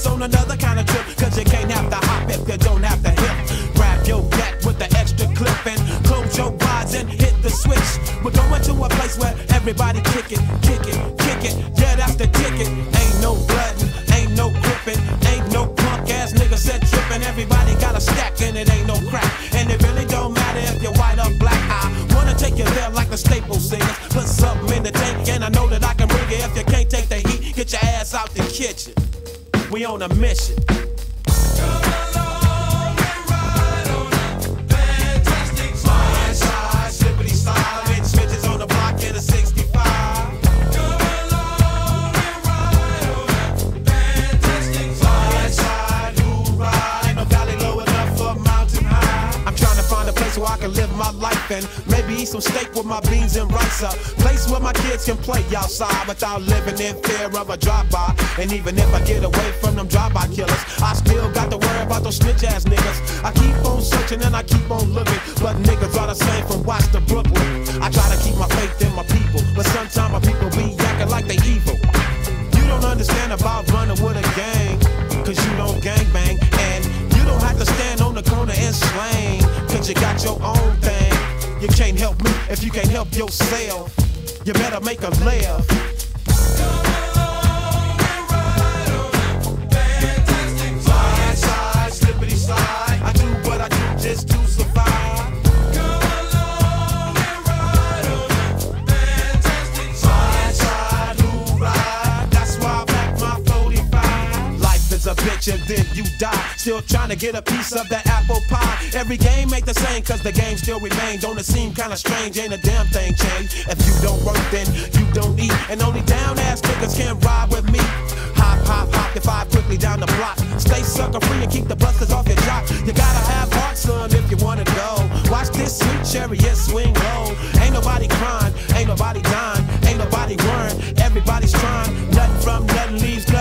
us on another kind of trip. Cause you can't have to hop if you don't have to hip. Grab your gat with the extra clip and close your eyes and hit the switch. We're going to a place where everybody kick it, kick it, kick it. Yeah, that's the ticket. Ain't no bloodin', ain't no gripping, ain't no punk ass nigga set trippin'. Everybody got a stack and it ain't no crack. And it really don't matter if you're white or black. I wanna take you there like the Staples singers. Put something in the tank and I know that I can bring it. If you can't take the heat, get your ass out the kitchen. We on a mission. So I can live my life and maybe eat some steak with my beans and rice. A place where my kids can play outside without living in fear of a drive-by. And even if I get away from them drive-by killers, I still got to worry about those snitch-ass niggas. I keep on searching and I keep on looking, but niggas are the same from Watts to Brooklyn. I try to keep my faith in my people, but sometimes my people be acting like they evil. You don't understand about running with a gang, cause you don't gangbang. And you don't have to stand on the corner and slang, cause you got your own thing. You can't help me if you can't help yourself. You better make a laugh. Slide, slide, slippity slide. I do what I do just to survive. A bitch and then you die. Still trying to get a piece of that apple pie. Every game ain't the same cause the game still remain. Don't it seem kinda strange? Ain't a damn thing changed. If you don't work then you don't eat. And only down ass niggas can ride with me. Hop, hop, hop, if I quickly down the block. Stay sucker free and keep the busters off your jock. You gotta have heart, son, if you wanna go. Watch this sweet chariot swing low. Ain't nobody crying, ain't nobody dying, ain't nobody worrying. Everybody's trying, nothing from nothing leaves